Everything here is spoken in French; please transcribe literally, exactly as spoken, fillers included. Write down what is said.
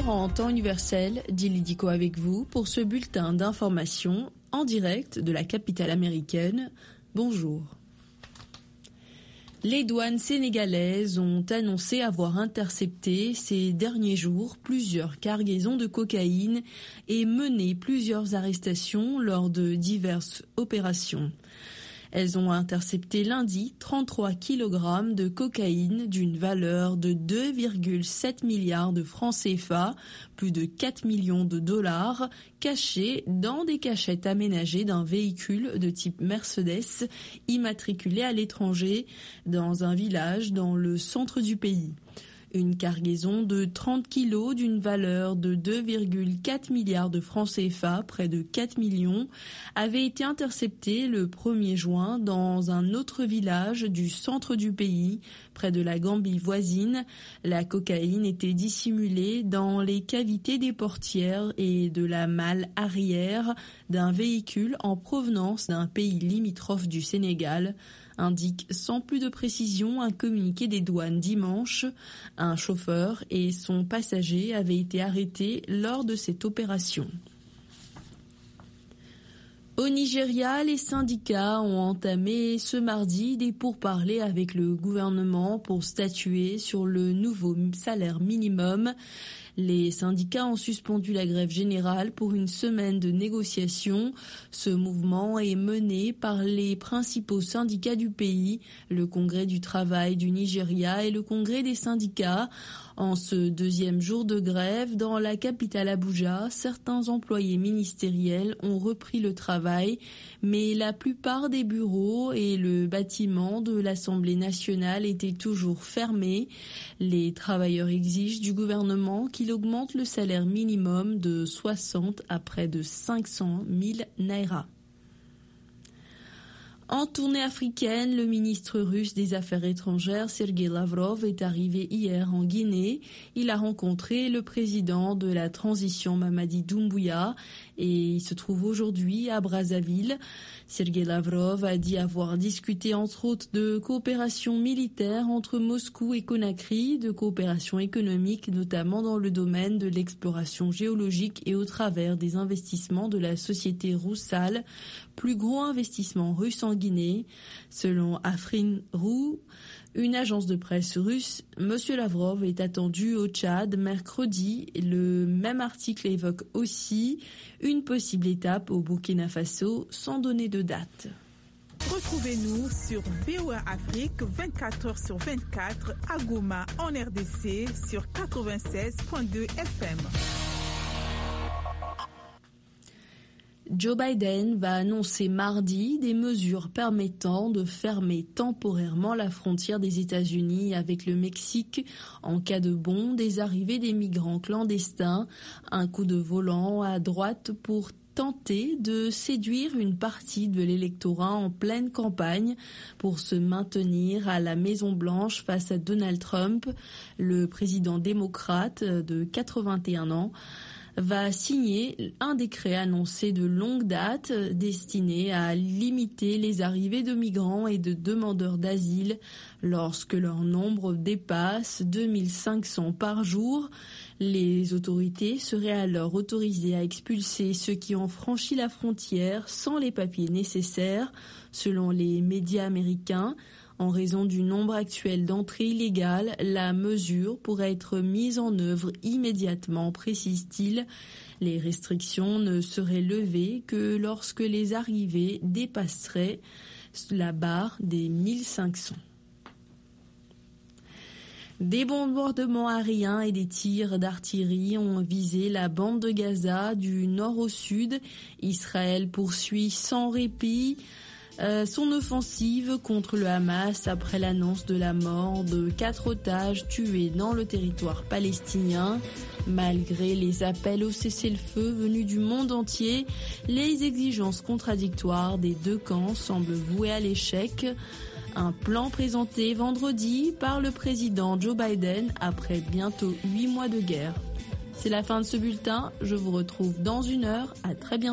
heures en temps universel, Dilidico avec vous pour ce bulletin d'information en direct de la capitale américaine. Bonjour. Les douanes sénégalaises ont annoncé avoir intercepté ces derniers jours plusieurs cargaisons de cocaïne et mené plusieurs arrestations lors de diverses opérations. Elles ont intercepté lundi trente-trois kilogrammes de cocaïne d'une valeur de deux virgule sept milliards de francs C F A, plus de quatre millions de dollars, cachés dans des cachettes aménagées d'un véhicule de type Mercedes immatriculé à l'étranger dans un village dans le centre du pays. Une cargaison de trente kilos d'une valeur de deux virgule quatre milliards de francs C F A, près de quatre millions, avait été interceptée le premier juin dans un autre village du centre du pays, près de la Gambie voisine. La cocaïne était dissimulée dans les cavités des portières et de la malle arrière d'un véhicule en provenance d'un pays limitrophe du Sénégal, indique sans plus de précision un communiqué des douanes dimanche. Un chauffeur et son passager avaient été arrêtés lors de cette opération. Au Nigeria, les syndicats ont entamé ce mardi des pourparlers avec le gouvernement pour statuer sur le nouveau salaire minimum. Les syndicats ont suspendu la grève générale pour une semaine de négociations. Ce mouvement est mené par les principaux syndicats du pays, le Congrès du travail du Nigeria et le Congrès des syndicats. En ce deuxième jour de grève, dans la capitale Abuja, certains employés ministériels ont repris le travail, mais la plupart des bureaux et le bâtiment de l'Assemblée nationale étaient toujours fermés. Les travailleurs exigent du gouvernement qu'il augmente le salaire minimum de soixante à près de cinq cent mille naira. En tournée africaine, le ministre russe des Affaires étrangères, Sergei Lavrov, est arrivé hier en Guinée. Il a rencontré le président de la transition Mamadi Doumbouya et il se trouve aujourd'hui à Brazzaville. Sergei Lavrov a dit avoir discuté entre autres de coopération militaire entre Moscou et Conakry, de coopération économique notamment dans le domaine de l'exploration géologique et au travers des investissements de la société Rusal, plus gros investissement russe en Guinée. Selon Afrin Rou, une agence de presse russe, M. Lavrov est attendu au Tchad mercredi. Le même article évoque aussi une possible étape au Burkina Faso sans donner de date. Retrouvez-nous sur V O A Afrique vingt-quatre heures sur vingt-quatre à Goma en R D C sur quatre-vingt-seize virgule deux F M. Joe Biden va annoncer mardi des mesures permettant de fermer temporairement la frontière des États-Unis avec le Mexique en cas de bond des arrivées des migrants clandestins. Un coup de volant à droite pour tenter de séduire une partie de l'électorat en pleine campagne pour se maintenir à la Maison-Blanche face à Donald Trump. Le président démocrate de quatre-vingt-un ans va signer un décret annoncé de longue date destiné à limiter les arrivées de migrants et de demandeurs d'asile lorsque leur nombre dépasse deux mille cinq cents par jour. Les autorités seraient alors autorisées à expulser ceux qui ont franchi la frontière sans les papiers nécessaires, selon les médias américains. En raison du nombre actuel d'entrées illégales, la mesure pourrait être mise en œuvre immédiatement, précise-t-il. Les restrictions ne seraient levées que lorsque les arrivées dépasseraient la barre des mille cinq cents. Des bombardements aériens et des tirs d'artillerie ont visé la bande de Gaza du nord au sud. Israël poursuit sans répit Euh, son offensive contre le Hamas après l'annonce de la mort de quatre otages tués dans le territoire palestinien. Malgré les appels au cessez-le-feu venus du monde entier, les exigences contradictoires des deux camps semblent vouées à l'échec. Un plan présenté vendredi par le président Joe Biden après bientôt huit mois de guerre. C'est la fin de ce bulletin. Je vous retrouve dans une heure. À très bientôt.